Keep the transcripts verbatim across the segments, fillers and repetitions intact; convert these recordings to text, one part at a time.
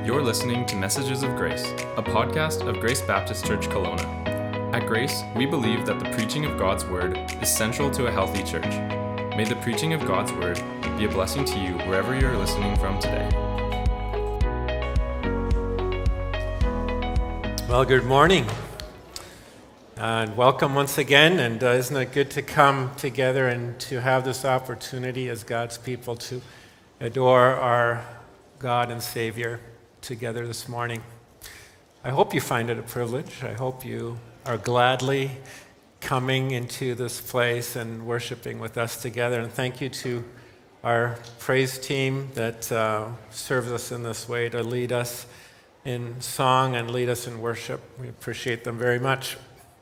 You're listening to Messages of Grace, a podcast of Grace Baptist Church Kelowna. At Grace, we believe that the preaching of God's Word is central to a healthy church. May the preaching of God's Word be a blessing to you wherever you're listening from today. Well, good morning, and welcome once again, and uh, isn't it good to come together and to have this opportunity as God's people to adore our God and Savior together this morning. I hope you find it a privilege. I hope you are gladly coming into this place and worshiping with us together, and thank you to our praise team that uh, serves us in this way to lead us in song and lead us in worship. We appreciate them very much.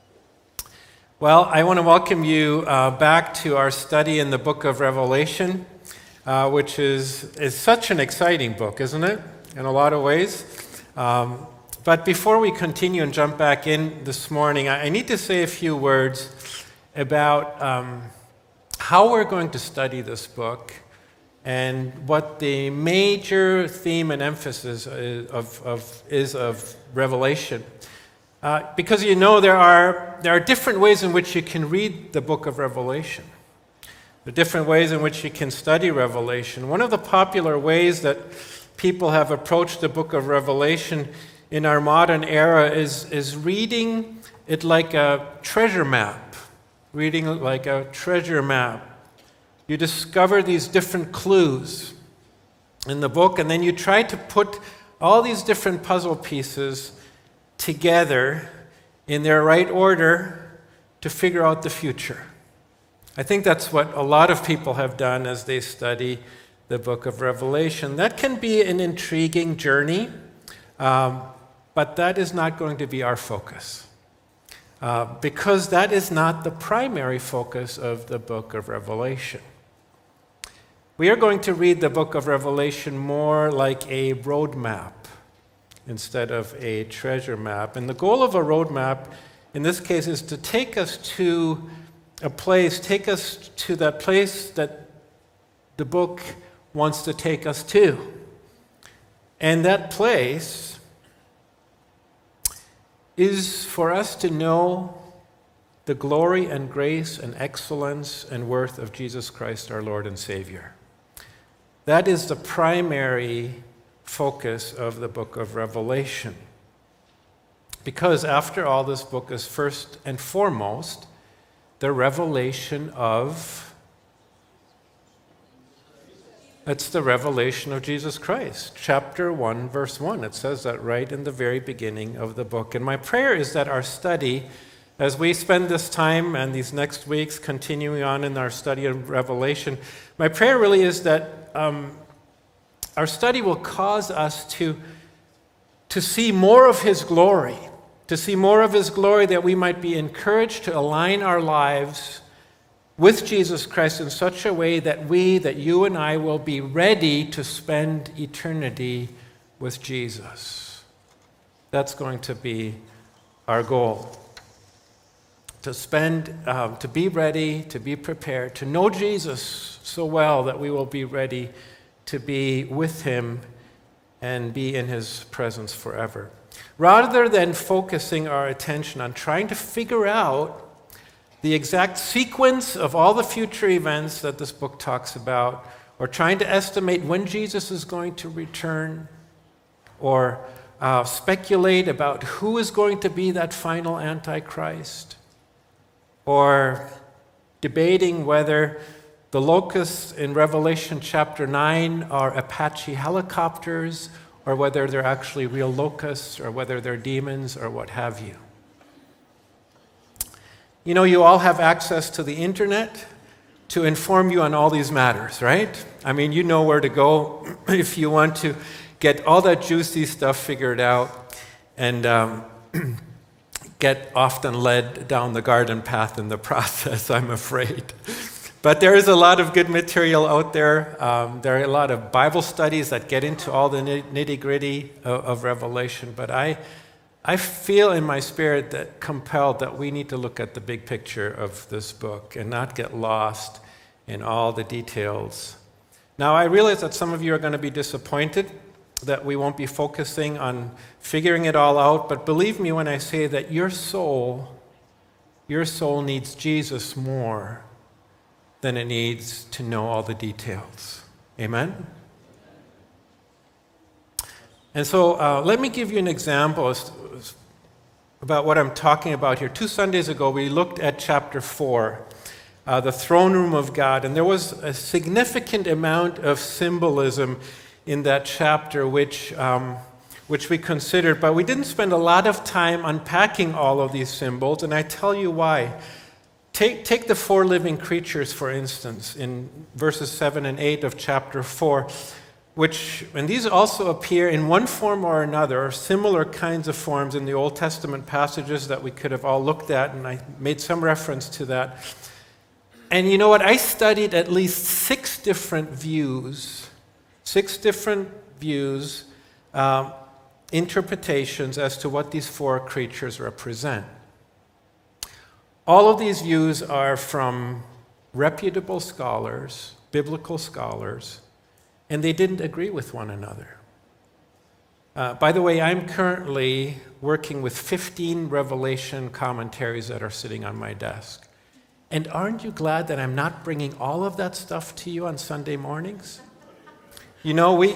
Well, I want to welcome you uh, back to our study in the book of Revelation, uh, which is, is such an exciting book, isn't it? In a lot of ways. Um, but before we continue and jump back in this morning, I, I need to say a few words about um, how we're going to study this book and what the major theme and emphasis is of, of, is of Revelation. Uh, because you know there are, there are different ways in which you can read the book of Revelation. There are different ways in which you can study Revelation. One of the popular ways that people have approached the book of Revelation in our modern era is, is reading it like a treasure map. Reading it like a treasure map. You discover these different clues in the book, and then you try to put all these different puzzle pieces together in their right order to figure out the future. I think that's what a lot of people have done as they study the book of Revelation. That can be an intriguing journey, um, but that is not going to be our focus, uh, because that is not the primary focus of the book of Revelation. We are going to read the book of Revelation more like a road map instead of a treasure map. And the goal of a road map, in this case, is to take us to a place, take us to that place that the book wants to take us to. And that place is for us to know the glory and grace and excellence and worth of Jesus Christ, our Lord and Savior. That is the primary focus of the book of Revelation. Because after all, this book is first and foremost the revelation of, it's the revelation of Jesus Christ. Chapter one, verse one, it says that right in the very beginning of the book. And my prayer is that our study, as we spend this time and these next weeks continuing on in our study of Revelation, my prayer really is that um, our study will cause us to, to see more of His glory, to see more of His glory, that we might be encouraged to align our lives with Jesus Christ in such a way that we, that you and I, will be ready to spend eternity with Jesus. That's going to be our goal. To spend, um, to be ready, to be prepared, to know Jesus so well that we will be ready to be with Him and be in His presence forever. Rather than focusing our attention on trying to figure out the exact sequence of all the future events that this book talks about, or trying to estimate when Jesus is going to return, or uh, speculate about who is going to be that final Antichrist, or debating whether the locusts in Revelation chapter nine are Apache helicopters, or whether they're actually real locusts, or whether they're demons, or what have you. You know, you all have access to the internet to inform you on all these matters, right? I mean, you know where to go if you want to get all that juicy stuff figured out, and um, get often led down the garden path in the process, I'm afraid. But there is a lot of good material out there. Um, there are a lot of Bible studies that get into all the nitty-gritty of, of Revelation. But I, I feel in my spirit that compelled that we need to look at the big picture of this book and not get lost in all the details. Now, I realize that some of you are going to be disappointed that we won't be focusing on figuring it all out, but believe me when I say that your soul, your soul needs Jesus more than it needs to know all the details. Amen? And so uh, let me give you an example as, as about what I'm talking about here. Two Sundays ago, we looked at chapter four, uh, the throne room of God, and there was a significant amount of symbolism in that chapter, which, um, which we considered, but we didn't spend a lot of time unpacking all of these symbols, and I tell you why. Take, take the four living creatures, for instance, in verses seven and eight of chapter four, which, and these also appear in one form or another, or similar kinds of forms in the Old Testament passages that we could have all looked at, and I made some reference to that. And you know what? I studied at least six different views Six different views, um, interpretations as to what these four creatures represent. All of these views are from reputable scholars, biblical scholars, and they didn't agree with one another. Uh, by the way, I'm currently working with fifteen Revelation commentaries that are sitting on my desk. And aren't you glad that I'm not bringing all of that stuff to you on Sunday mornings? You know, we,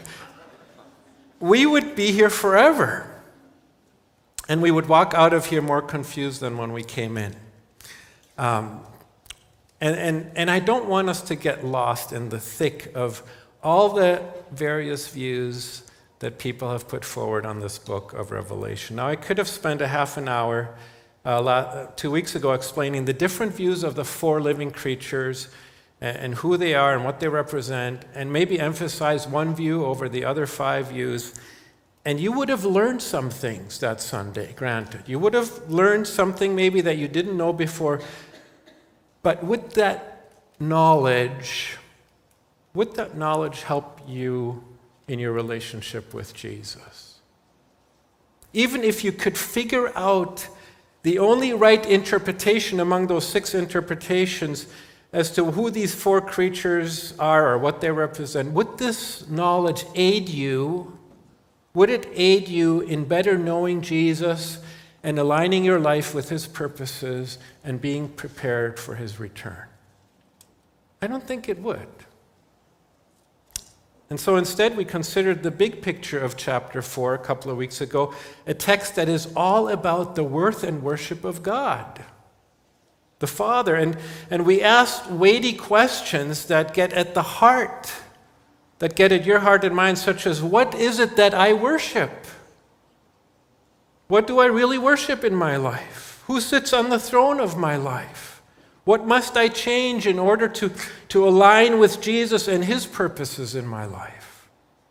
we would be here forever, and we would walk out of here more confused than when we came in. Um, and, and, and I don't want us to get lost in the thick of all the various views that people have put forward on this book of Revelation. Now, I could have spent a half an hour uh, two weeks ago explaining the different views of the four living creatures and who they are and what they represent, and maybe emphasize one view over the other five views. And you would have learned some things that Sunday, granted. You would have learned something maybe that you didn't know before. But would that knowledge, would that knowledge help you in your relationship with Jesus? Even if you could figure out the only right interpretation among those six interpretations as to who these four creatures are or what they represent, would this knowledge aid you? Would it aid you in better knowing Jesus and aligning your life with his purposes and being prepared for his return? I don't think it would. And so instead, we considered the big picture of chapter four a couple of weeks ago, a text that is all about the worth and worship of God, the Father. And, and we asked weighty questions that get at the heart, that get at your heart and mind, such as, what is it that I worship? What do I really worship in my life? Who sits on the throne of my life? What must I change in order to, to align with Jesus and his purposes in my life?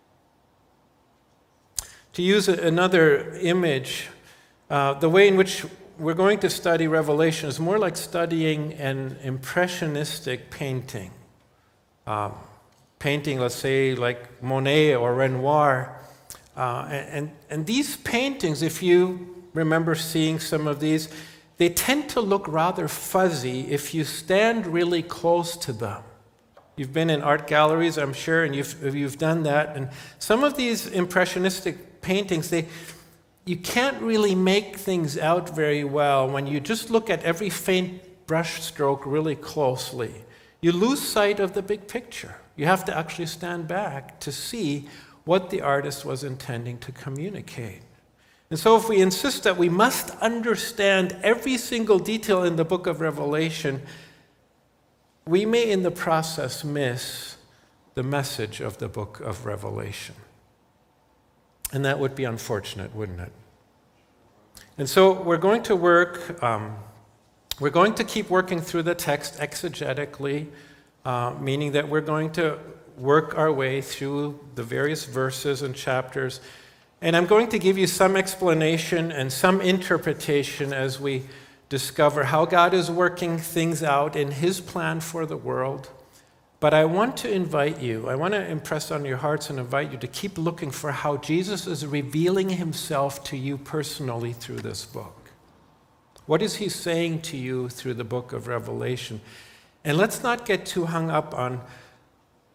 To use another image, uh, the way in which we're going to study Revelation is more like studying an impressionistic painting. Um, painting, let's say, like Monet or Renoir. Uh, and, and these paintings, if you remember seeing some of these, they tend to look rather fuzzy if you stand really close to them. You've been in art galleries, I'm sure, and you've, you've done that. And some of these impressionistic paintings, they... you can't really make things out very well when you just look at every faint brush stroke really closely. You lose sight of the big picture. You have to actually stand back to see what the artist was intending to communicate. And so if we insist that we must understand every single detail in the book of Revelation, we may in the process miss the message of the book of Revelation. And that would be unfortunate, wouldn't it? And so we're going to work, um, we're going to keep working through the text exegetically, uh, meaning that we're going to work our way through the various verses and chapters. And I'm going to give you some explanation and some interpretation as we discover how God is working things out in his plan for the world. But I want to invite you, I want to impress on your hearts and invite you to keep looking for how Jesus is revealing himself to you personally through this book. What is he saying to you through the book of Revelation? And let's not get too hung up on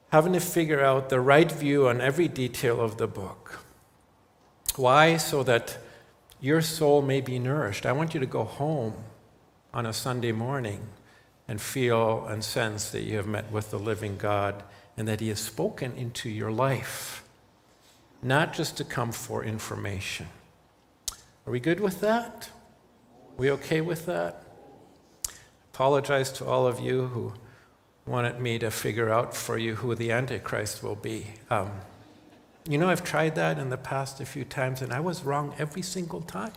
having to figure out the right view on every detail of the book. Why? So that your soul may be nourished. I want you to go home on a Sunday morning and feel and sense that you have met with the living God and that he has spoken into your life, not just to come for information. Are we good with that? Are we okay with that? Apologize to all of you who wanted me to figure out for you who the Antichrist will be. Um, you know, I've tried that in the past a few times, and I was wrong every single time.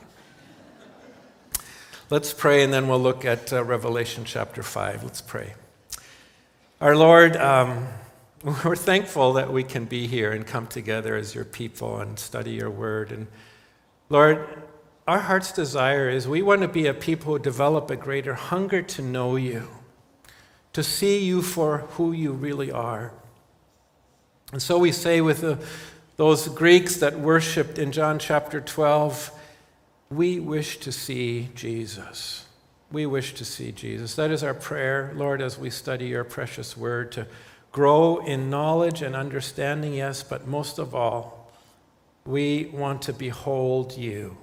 Let's pray, and then we'll look at uh, Revelation chapter five. Let's pray. Our Lord, um, we're thankful that we can be here and come together as your people and study your word. And Lord, our heart's desire is we want to be a people who develop a greater hunger to know you, to see you for who you really are. And so we say with the, those Greeks that worshiped in John chapter twelve, we wish to see Jesus. We wish to see Jesus. That is our prayer, Lord, as we study your precious word, to grow in knowledge and understanding, yes, but most of all, we want to behold you.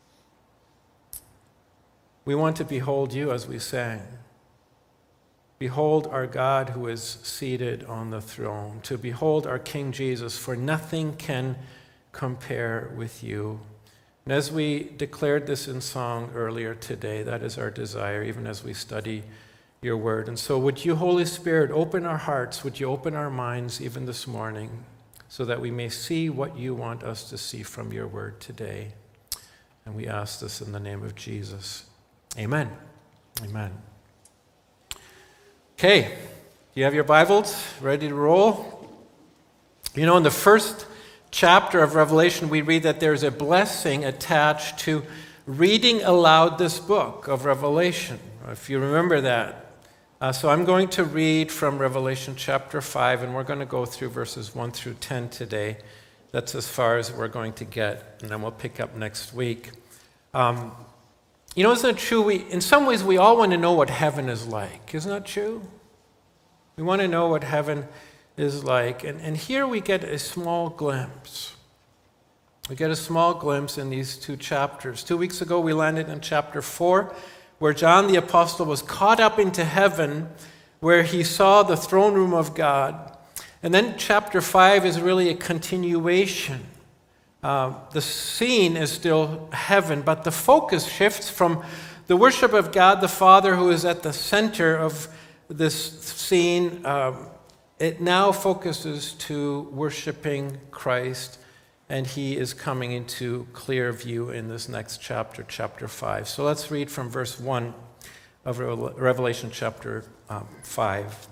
We want to behold you as we sang. Behold our God who is seated on the throne. To behold our King Jesus, for nothing can compare with you. And as we declared this in song earlier today, that is our desire, even as we study your word. And so would you, Holy Spirit, open our hearts, would you open our minds even this morning, so that we may see what you want us to see from your word today. And we ask this in the name of Jesus. Amen. Amen. Okay, do you have your Bibles ready to roll? You know, in the first chapter of Revelation, we read that there's a blessing attached to reading aloud this book of Revelation, if you remember that. Uh, so I'm going to read from Revelation chapter five, and we're going to go through verses one through ten today. That's as far as we're going to get, and then we'll pick up next week. Um, You know, isn't it true? We, in some ways, we all want to know what heaven is like. Isn't that true? We want to know what heaven is like. And, and here we get a small glimpse. We get a small glimpse in these two chapters. Two weeks ago, we landed in chapter four, where John the Apostle was caught up into heaven, where he saw the throne room of God. And then chapter five is really a continuation. Uh, the scene is still heaven, but the focus shifts from the worship of God the Father, who is at the center of this scene. Um, it now focuses to worshiping Christ, and he is coming into clear view in this next chapter, chapter five. So let's read from verse one of Revelation chapter um, five.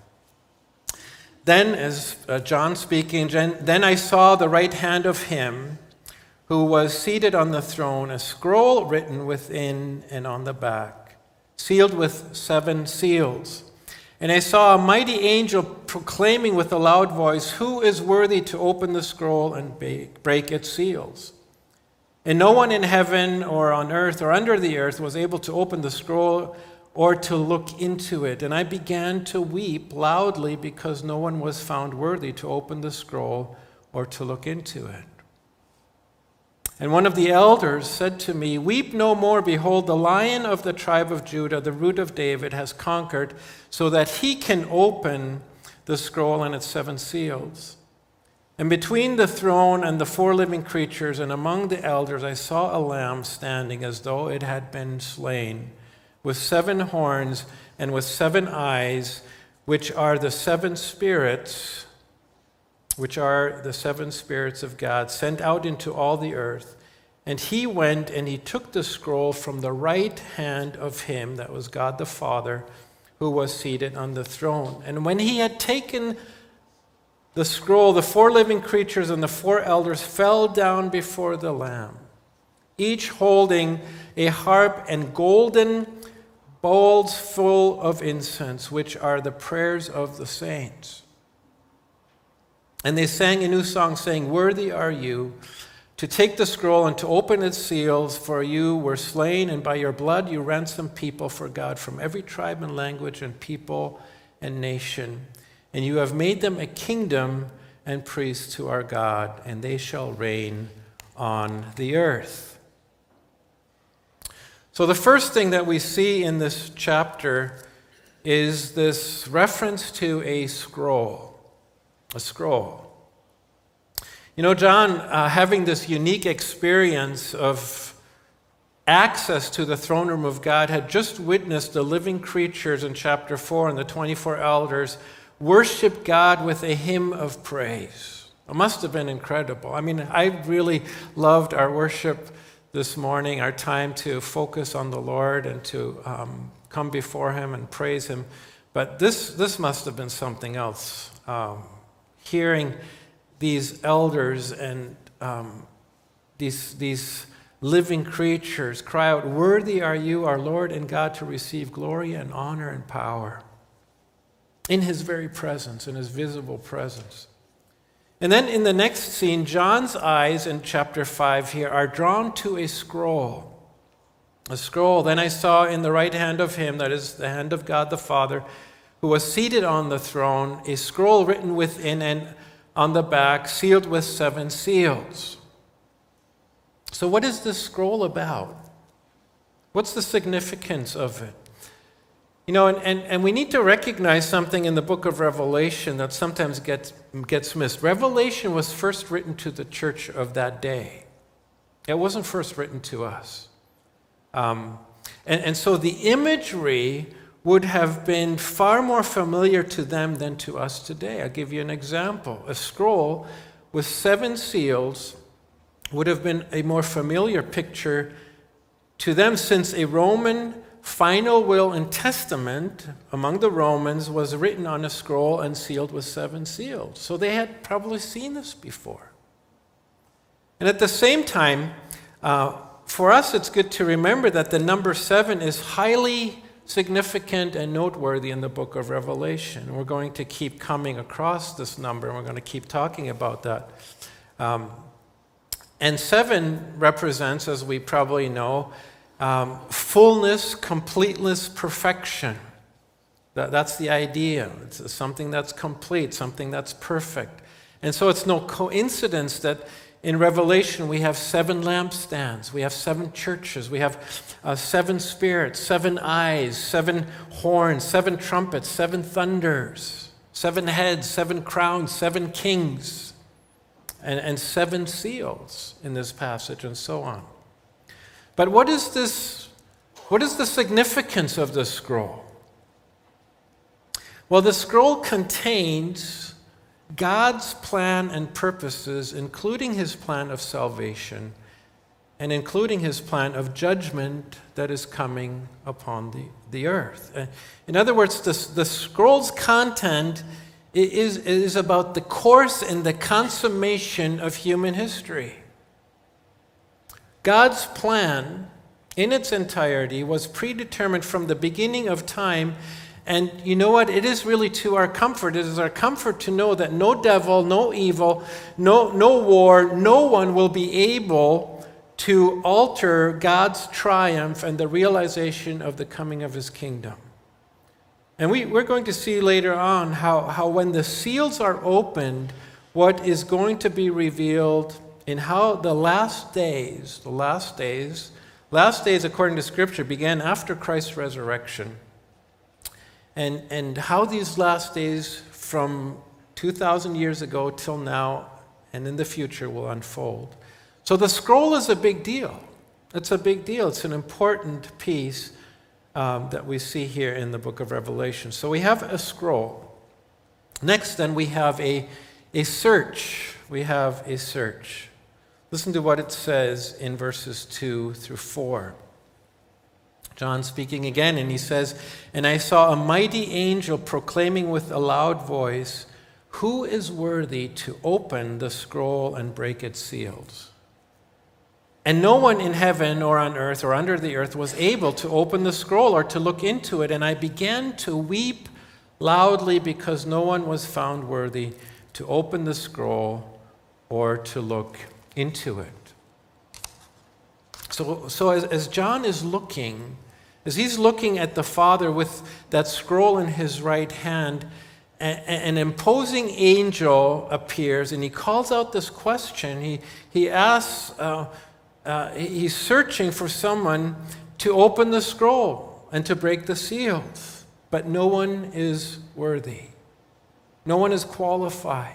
Then, as uh, John speaking, then I saw the right hand of him who was seated on the throne, a scroll written within and on the back, sealed with seven seals. And I saw a mighty angel proclaiming with a loud voice, "Who is worthy to open the scroll and break its seals?" And no one in heaven or on earth or under the earth was able to open the scroll or to look into it. And I began to weep loudly because no one was found worthy to open the scroll or to look into it. And one of the elders said to me, "Weep no more. Behold, the Lion of the tribe of Judah, the Root of David, has conquered so that he can open the scroll and its seven seals." And between the throne and the four living creatures and among the elders, I saw a lamb standing as though it had been slain, with seven horns and with seven eyes, which are the seven spirits which are the seven spirits of God, sent out into all the earth. And he went and he took the scroll from the right hand of him, that was God the Father, who was seated on the throne. And when he had taken the scroll, the four living creatures and the four elders fell down before the Lamb, each holding a harp and golden bowls full of incense, which are the prayers of the saints. And they sang a new song, saying, "Worthy are you to take the scroll and to open its seals, for you were slain, and by your blood you ransomed people for God from every tribe and language and people and nation. and you have made them a kingdom and priests to our God, and they shall reign on the earth. So the first thing that we see in this chapter is this reference to a scroll, a scroll. You know, John, uh, having this unique experience of access to the throne room of God, had just witnessed the living creatures in chapter four and the twenty-four elders worship God with a hymn of praise. It must have been incredible. I mean, I really loved our worship this morning, our time to focus on the Lord and to um, come before Him and praise Him. But this, this must have been something else. Um, hearing these elders and um, these, these living creatures cry out, "Worthy are you, our Lord and God, to receive glory and honor and power," in His very presence, in His visible presence. And then in the next scene, John's eyes in chapter five here are drawn to a scroll. A scroll. Then I saw in the right hand of Him, that is the hand of God the Father, who was seated on the throne, a scroll written within and on the back, sealed with seven seals. So what is this scroll about? What's the significance of it? You know, and, and, and we need to recognize something in the book of Revelation that sometimes gets, gets missed. Revelation was first written to the church of that day. It wasn't first written to us. Um, and, and so the imagery would have been far more familiar to them than to us today. I'll give you an example. A scroll with seven seals would have been a more familiar picture to them, since a Roman final will and testament among the Romans was written on a scroll and sealed with seven seals. So they had probably seen this before. And at the same time, uh, for us it's good to remember that the number seven is highly significant and noteworthy in the book of Revelation. We're going to keep coming across this number, and we're going to keep talking about that. Um, and seven represents, as we probably know, um, fullness, completeness, perfection. That, that's the idea. It's something that's complete, something that's perfect. And so it's no coincidence that in Revelation, we have seven lampstands, we have seven churches, we have uh, seven spirits, seven eyes, seven horns, seven trumpets, seven thunders, seven heads, seven crowns, seven kings, and, and seven seals in this passage, and so on. But what is this? What is the significance of this scroll? Well, the scroll contains God's plan and purposes, including His plan of salvation and including His plan of judgment that is coming upon the, the earth. In other words, the, the scroll's content is, is about the course and the consummation of human history. God's plan in its entirety was predetermined from the beginning of time. And you know what? It is really to our comfort. It is our comfort to know that no devil, no evil, no, no war, no one will be able to alter God's triumph and the realization of the coming of His kingdom. And we, we're going to see later on how, how when the seals are opened, what is going to be revealed in how the last days, the last days, last days according to Scripture began after Christ's resurrection. And, and how these last days from two thousand years ago till now and in the future will unfold. So the scroll is a big deal. It's a big deal. It's an important piece um, that we see here in the book of Revelation. So we have a scroll. Next, then, we have a, a search. We have a search. Listen to what it says in verses two through four. John speaking again, and he says, "And I saw a mighty angel proclaiming with a loud voice, 'Who is worthy to open the scroll and break its seals?' And no one in heaven or on earth or under the earth was able to open the scroll or to look into it. And I began to weep loudly because no one was found worthy to open the scroll or to look into it." So, so as, as John is looking, as he's looking at the Father with that scroll in his right hand, an imposing angel appears and he calls out this question. He, he asks, uh, uh, he's searching for someone to open the scroll and to break the seals, but no one is worthy. No one is qualified.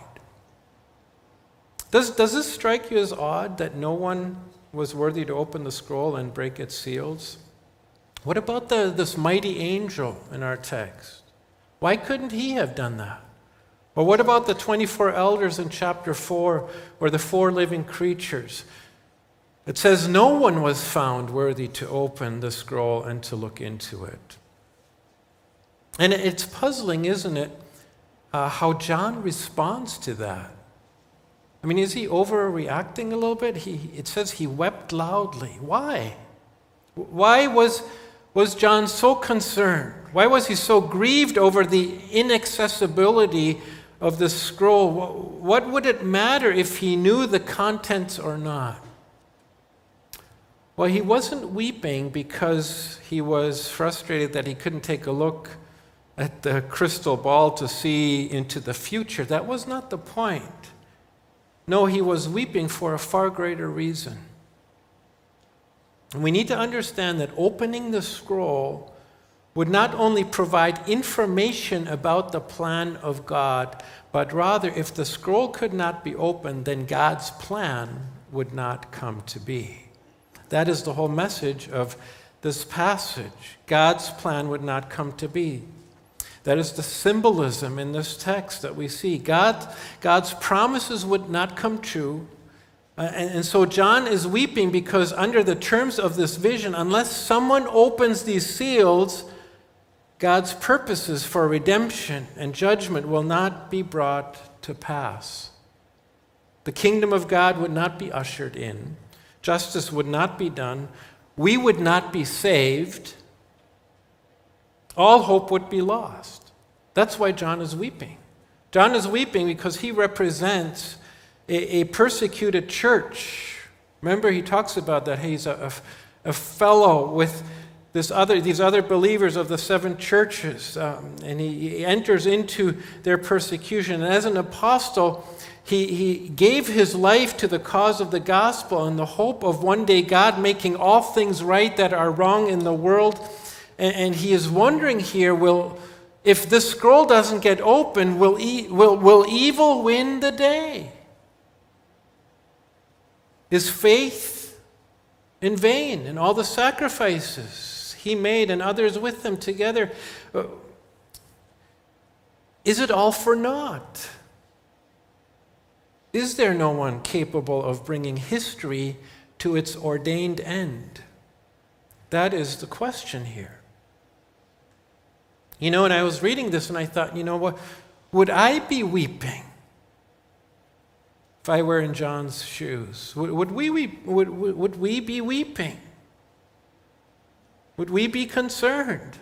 Does, does this strike you as odd that no one was worthy to open the scroll and break its seals? What about the, this mighty angel in our text? Why couldn't he have done that? Or what about the twenty-four elders in chapter four, or the four living creatures? It says no one was found worthy to open the scroll and to look into it. And it's puzzling, isn't it, uh, how John responds to that. I mean, is he overreacting a little bit? He, it says he wept loudly. Why? Why was, was John so concerned? Why was he so grieved over the inaccessibility of the scroll? What would it matter if he knew the contents or not? Well, he wasn't weeping because he was frustrated that he couldn't take a look at the crystal ball to see into the future. That was not the point. No, he was weeping for a far greater reason. And we need to understand that opening the scroll would not only provide information about the plan of God, but rather, if the scroll could not be opened, then God's plan would not come to be. That is the whole message of this passage. God's plan would not come to be. That is the symbolism in this text that we see. God, God's promises would not come true. Uh, and, and so John is weeping because under the terms of this vision, unless someone opens these seals, God's purposes for redemption and judgment will not be brought to pass. The kingdom of God would not be ushered in. Justice would not be done. We would not be saved. All hope would be lost. That's why John is weeping. John is weeping because he represents a, a persecuted church. Remember, he talks about that. He's a, a, a fellow with This other, these other believers of the seven churches, um, and he, he enters into their persecution. And as an apostle, he, he gave his life to the cause of the gospel in the hope of one day God making all things right that are wrong in the world. And, and he is wondering here, will, if this scroll doesn't get open, will, e- will, will evil win the day? Is faith in vain and all the sacrifices he made and others with him together, is it all for naught? Is there no one capable of bringing history to its ordained end? That is the question here. You know, and I was reading this and I thought, you know what, would I be weeping if I were in John's shoes? Would, would we weep, would, would we be weeping? Would we be concerned?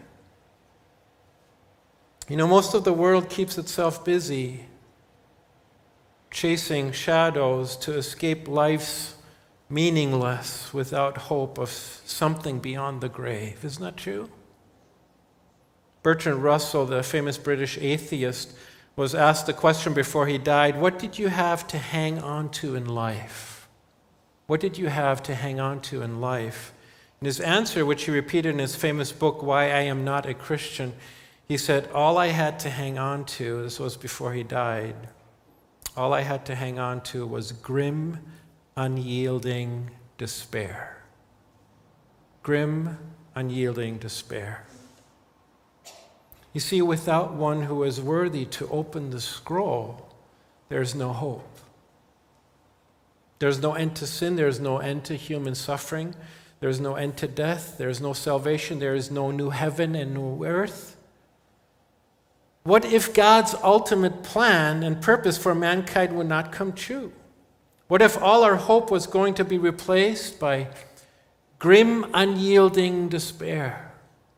You know, most of the world keeps itself busy chasing shadows to escape life's meaningless without hope of something beyond the grave. Isn't that true? Bertrand Russell, the famous British atheist, was asked the question before he died, what did you have to hang on to in life? What did you have to hang on to in life? In his answer, which he repeated in his famous book, Why I Am Not a Christian, he said, all I had to hang on to, this was before he died, all I had to hang on to was grim, unyielding despair. Grim, unyielding despair. You see, without one who is worthy to open the scroll, there's no hope. There's no end to sin, there's no end to human suffering. There is no end to death. There is no salvation. There is no new heaven and new earth. What if God's ultimate plan and purpose for mankind would not come true? What if all our hope was going to be replaced by grim, unyielding despair?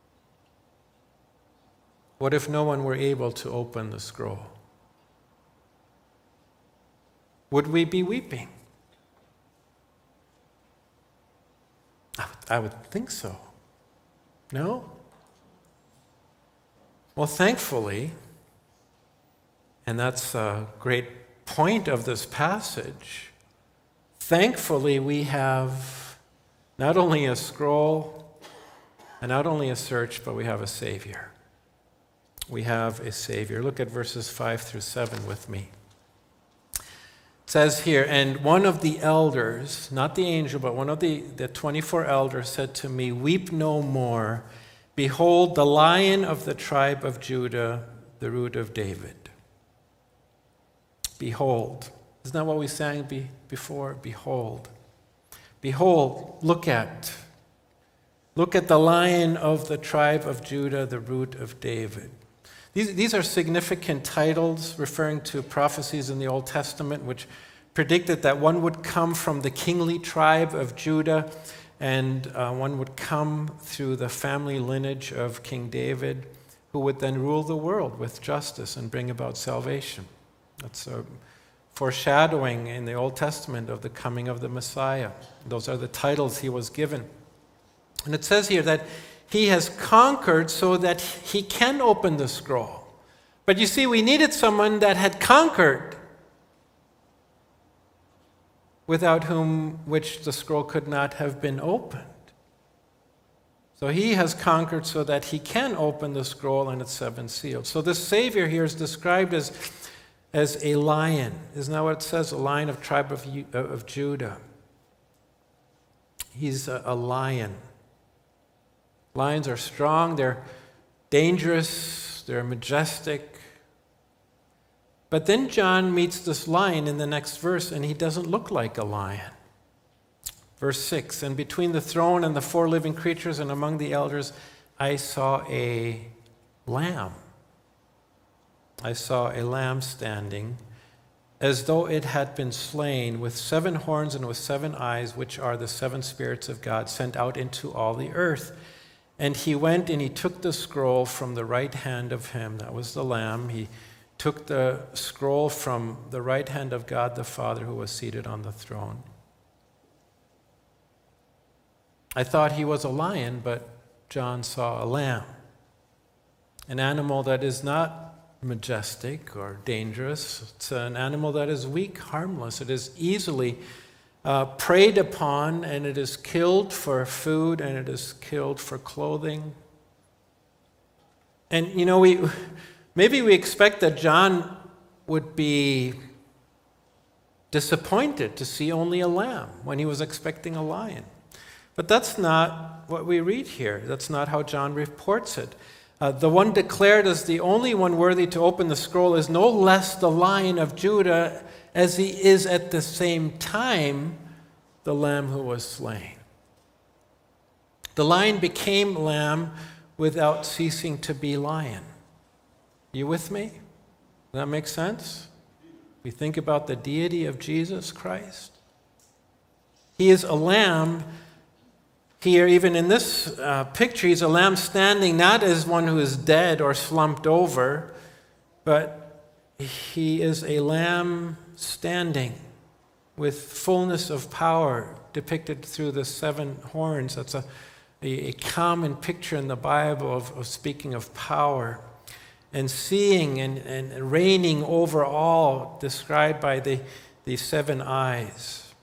What if no one were able to open the scroll? Would we be weeping? I would, I would think so. No? Well, thankfully, And that's a great point of this passage. Thankfully, we have not only a scroll and not only a search, but we have a Savior. We have a Savior. Look at verses five through seven with me. It says here, and one of the elders, not the angel, but one of the, the twenty-four elders said to me, weep no more. Behold, the Lion of the tribe of Judah, the root of David. Behold. Isn't that what we sang be, before? Behold. Behold, look at. Look at the Lion of the tribe of Judah, the root of David. These, these are significant titles referring to prophecies in the Old Testament which predicted that one would come from the kingly tribe of Judah and uh, one would come through the family lineage of King David, who would then rule the world with justice and bring about salvation. That's a foreshadowing in the Old Testament of the coming of the Messiah. Those are the titles he was given. And it says here that he has conquered so that he can open the scroll. But you see, we needed someone that had conquered, without whom which the scroll could not have been opened. So he has conquered so that he can open the scroll and its seven seals. So this Savior here is described as, as a lion. Isn't that what it says? A lion of tribe of, of Judah. He's a, a lion. Lions are strong, they're dangerous, they're majestic. But then John meets this lion in the next verse, and he doesn't look like a lion. Verse six, and between the throne and the four living creatures and among the elders, I saw a lamb. I saw a lamb standing, as though it had been slain, with seven horns and with seven eyes, which are the seven spirits of God sent out into all the earth. And he went and he took the scroll from the right hand of him. That was the Lamb. He took the scroll from the right hand of God the Father, who was seated on the throne. I thought he was a lion, but John saw a lamb. An animal that is not majestic or dangerous. It's an animal that is weak, harmless. It is easily Uh, preyed upon, and it is killed for food, and it is killed for clothing. And you know, we maybe we expect that John would be disappointed to see only a lamb when he was expecting a lion. But that's not what we read here. That's not how John reports it. Uh, the one declared as the only one worthy to open the scroll is no less the Lion of Judah, as he is at the same time the Lamb who was slain. The lion became lamb without ceasing to be lion. You with me? Does that make sense? We think about the deity of Jesus Christ. He is a lamb. Here, even in this uh, picture, he's a lamb standing not as one who is dead or slumped over, but he is a lamb standing with fullness of power depicted through the seven horns. That's a, a, a common picture in the Bible of, of speaking of power and seeing and, and reigning over all, described by the, the seven eyes.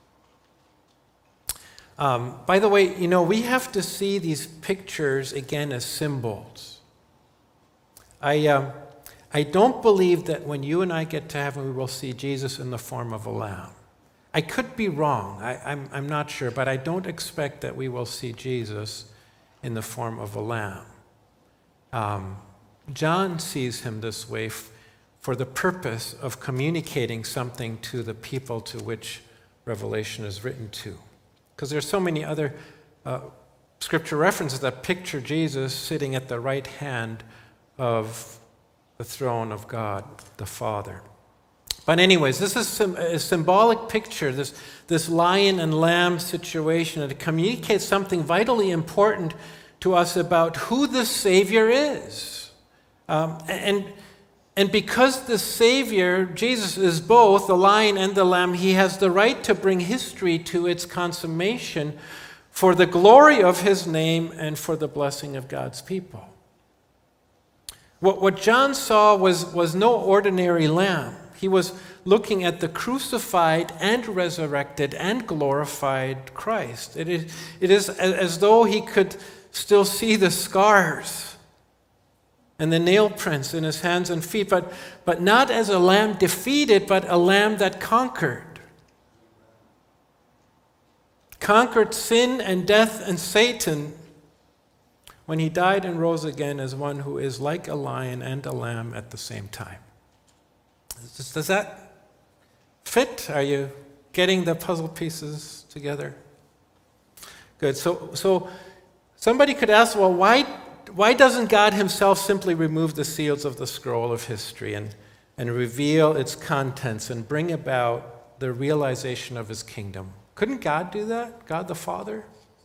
Um, by the way, you know, we have to see these pictures again as symbols. I... Um, I don't believe that when you and I get to heaven, we will see Jesus in the form of a lamb. I could be wrong. I, I'm, I'm not sure, but I don't expect that we will see Jesus in the form of a lamb. Um, John sees him this way f- for the purpose of communicating something to the people to which Revelation is written to. Because there's so many other uh, scripture references that picture Jesus sitting at the right hand of the throne of God, the Father. But anyways, this is a symbolic picture, this, this lion and lamb situation, and it communicates something vitally important to us about who the Savior is. Um, and, and because the Savior, Jesus, is both the lion and the lamb, he has the right to bring history to its consummation for the glory of his name and for the blessing of God's people. What, what John saw was, was no ordinary lamb. He was looking at the crucified and resurrected and glorified Christ. It is, it is as though he could still see the scars and the nail prints in his hands and feet, but, but not as a lamb defeated, but a lamb that conquered. Conquered sin and death and Satan when he died and rose again as one who is like a lion and a lamb at the same time. Does, does that fit? Are you getting the puzzle pieces together? Good. So, so somebody could ask, well, why, why doesn't God himself simply remove the seals of the scroll of history and, and reveal its contents and bring about the realization of his kingdom? Couldn't God do that? God the Father?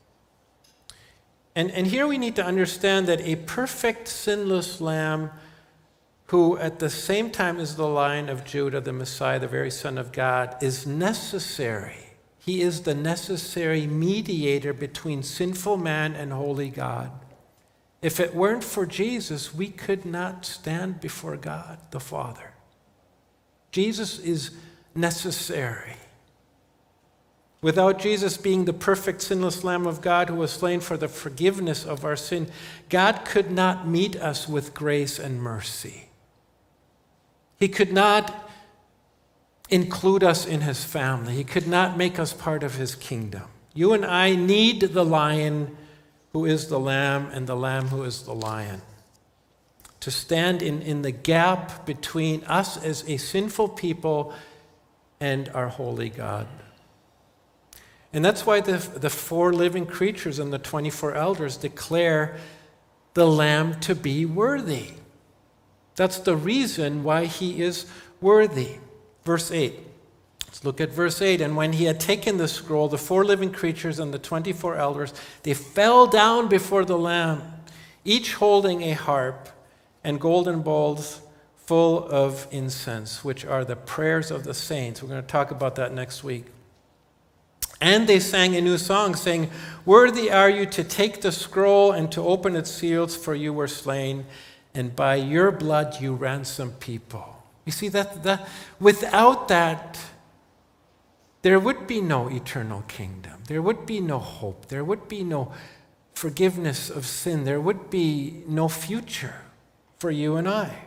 And, and here we need to understand that a perfect, sinless lamb who at the same time is the Lion of Judah, the Messiah, the very Son of God, is necessary. He is the necessary mediator between sinful man and holy God. If it weren't for Jesus, we could not stand before God the Father. Jesus is necessary. Without Jesus being the perfect sinless Lamb of God who was slain for the forgiveness of our sin, God could not meet us with grace and mercy. He could not include us in his family. He could not make us part of his kingdom. You and I need the Lion who is the Lamb and the Lamb who is the Lion to stand in, in the gap between us as a sinful people and our holy God. And that's why the, the four living creatures and the twenty-four elders declare the Lamb to be worthy. That's the reason why he is worthy. Verse eight. Let's look at verse eight. And when he had taken the scroll, the four living creatures and the twenty-four elders, they fell down before the Lamb, each holding a harp and golden bowls full of incense, which are the prayers of the saints. We're going to talk about that next week. And they sang a new song, saying, "Worthy are you to take the scroll and to open its seals, for you were slain, and by your blood you ransomed people." You see, that, that without that, there would be no eternal kingdom. There would be no hope. There would be no forgiveness of sin. There would be no future for you and I.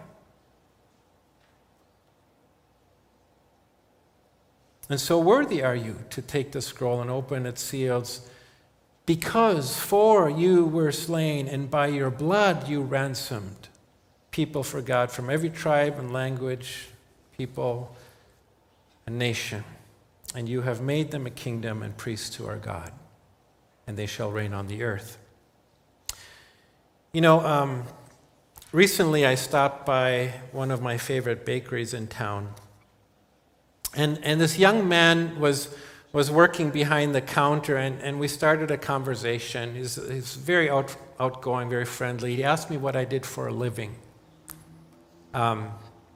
And so worthy are you to take the scroll and open its seals, because for you were slain, and by your blood you ransomed people for God from every tribe and language, people and nation. And you have made them a kingdom and priests to our God, and they shall reign on the earth. You know, um, recently I stopped by one of my favorite bakeries in town. And, and this young man was, was working behind the counter, and, and we started a conversation. He's, he's very out, outgoing, very friendly. He asked me what I did for a living. Um,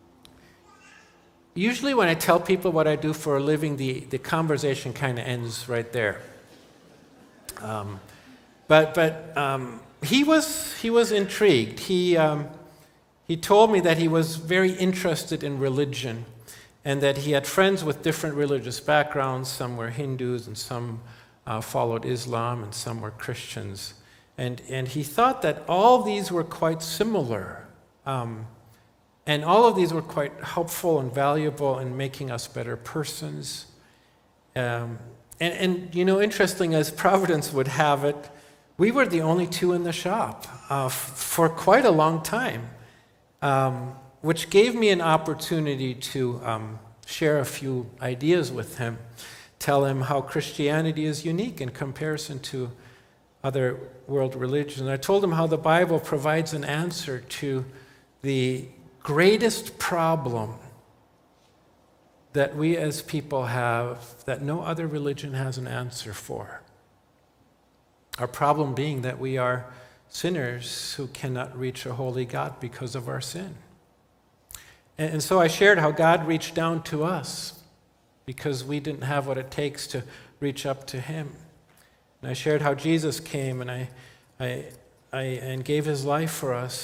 usually when I tell people what I do for a living, the, the conversation kind of ends right there. Um, but but um, he was he was intrigued. He um, he told me that he was very interested in religion, and that he had friends with different religious backgrounds. Some were Hindus, and some uh, followed Islam, and some were Christians. And, and he thought that all these were quite similar. Um, and all of these were quite helpful and valuable in making us better persons. Um, and, and, you know, interesting as Providence would have it, we were the only two in the shop uh, f- for quite a long time. Um, which gave me an opportunity to um, share a few ideas with him, tell him how Christianity is unique in comparison to other world religions. And I told him how the Bible provides an answer to the greatest problem that we as people have that no other religion has an answer for. Our problem being that we are sinners who cannot reach a holy God because of our sin. And so I shared how God reached down to us because we didn't have what it takes to reach up to him. And I shared how Jesus came and I, I, I and gave his life for us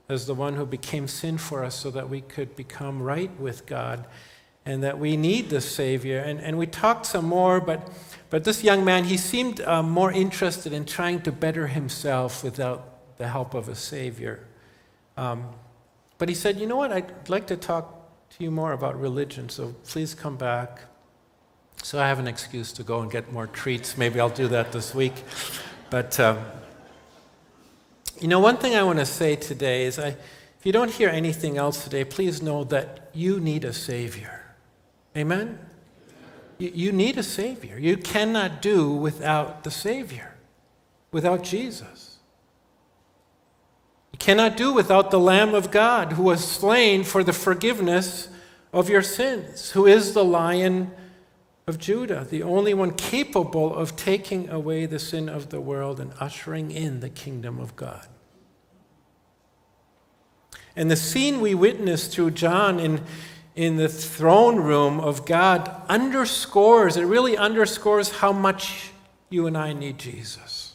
as the one who became sin for us so that we could become right with God, and that we need the Savior. And, and we talked some more, but, but this young man, he seemed uh, more interested in trying to better himself without the help of a Savior. Um, but he said, you know what, I'd like to talk to you more about religion, so please come back. So I have an excuse to go and get more treats. Maybe I'll do that this week. But, um, you know, one thing I want to say today is, I, if you don't hear anything else today, please know that you need a Savior. Amen? You, you need a Savior. You cannot do without the Savior, without Jesus. You cannot do without the Lamb of God who was slain for the forgiveness of your sins, who is the Lion of Judah, the only one capable of taking away the sin of the world and ushering in the kingdom of God. And the scene we witnessed through John in, in the throne room of God underscores, it really underscores how much you and I need Jesus.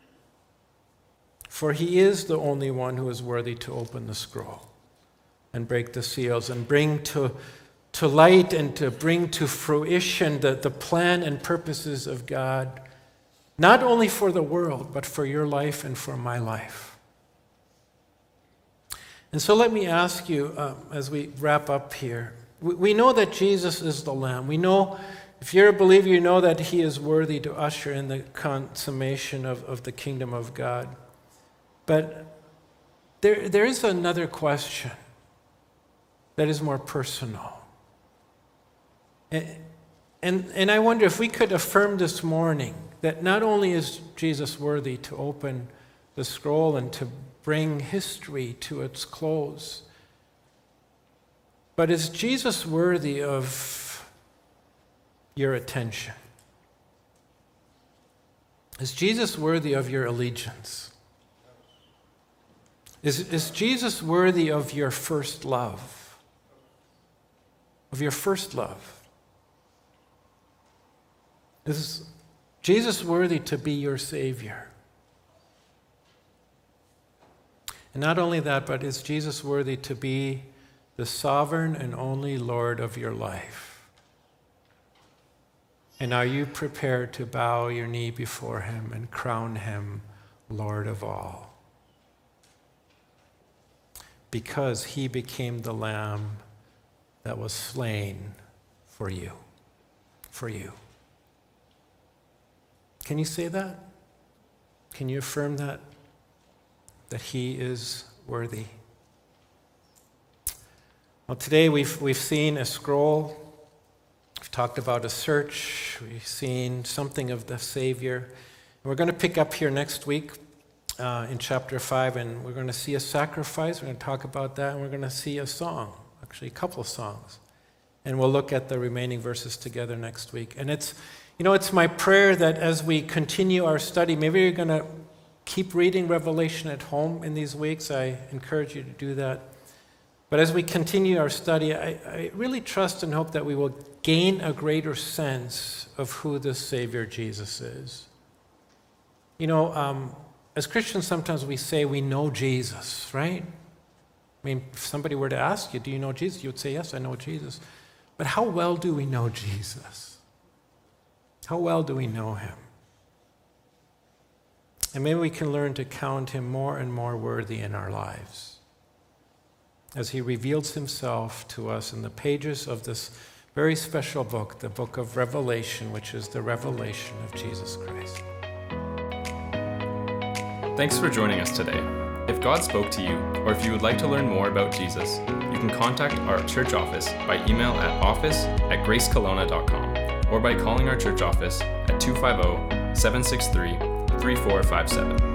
For he is the only one who is worthy to open the scroll and break the seals and bring to, to light and to bring to fruition the, the plan and purposes of God, not only for the world, but for your life and for my life. And so let me ask you, um, as we wrap up here, we, we know that Jesus is the Lamb. We know, if you're a believer, you know that he is worthy to usher in the consummation of, of the kingdom of God. But there, there is another question that is more personal. And, and, and I wonder if we could affirm this morning that not only is Jesus worthy to open the scroll and to bring history to its close, but is Jesus worthy of your attention? Is Jesus worthy of your allegiance? Is, is Jesus worthy of your first love? Of your first love? Is Jesus worthy to be your Savior? And not only that, but is Jesus worthy to be the sovereign and only Lord of your life? And are you prepared to bow your knee before him and crown him Lord of all? Because he became the Lamb that was slain for you. For you. Can you say that? Can you affirm that? That he is worthy. Well, today we've, we've seen a scroll. We've talked about a search. We've seen something of the Savior. And we're going to pick up here next week uh, in chapter five, and we're going to see a sacrifice. We're going to talk about that, and we're going to see a song, actually a couple of songs. And we'll look at the remaining verses together next week. And it's, you know, it's my prayer that as we continue our study, maybe you're going to keep reading Revelation at home in these weeks. I encourage you to do that. But as we continue our study, I, I really trust and hope that we will gain a greater sense of who this Savior Jesus is. You know, um, as Christians, sometimes we say we know Jesus, right? I mean, if somebody were to ask you, do you know Jesus? You would say, yes, I know Jesus. But how well do we know Jesus? How well do we know him? And maybe we can learn to count him more and more worthy in our lives as he reveals himself to us in the pages of this very special book, the book of Revelation, which is the revelation of Jesus Christ. Thanks for joining us today. If God spoke to you, or if you would like to learn more about Jesus, you can contact our church office by email at office at grace kelowna dot com or by calling our church office at two five zero, seven six three, three four five seven.